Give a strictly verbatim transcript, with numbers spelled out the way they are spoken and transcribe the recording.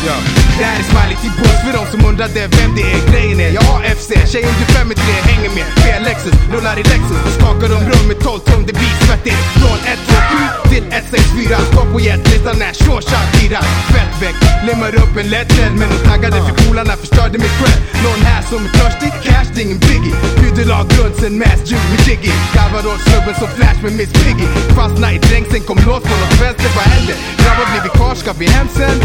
Ja. Det här är smiley till buss för de som undrade vem det är grejen är. Jag har F C, tjej under fem tre hänger med. B Lexus, rullar i Lexus och skakar de rum med tolv tum. Det blir svettigt från ett två sju till ett sex fyra. Står på jetlistan när Shawshank lirar. Fett väck, limmar upp en lätt red. Men de taggade för polarna förstörde min cred. Någon här som är törstig, cash, det är ingen biggie. Bjuder lag runt sen mass juke med Jiggy. Garvar åt snubben som Flash med Miss Piggy. Fastna i drängseln, kom låt från något vänster, vad händer? Grabbar blir vi kvar, ska vi hem sen?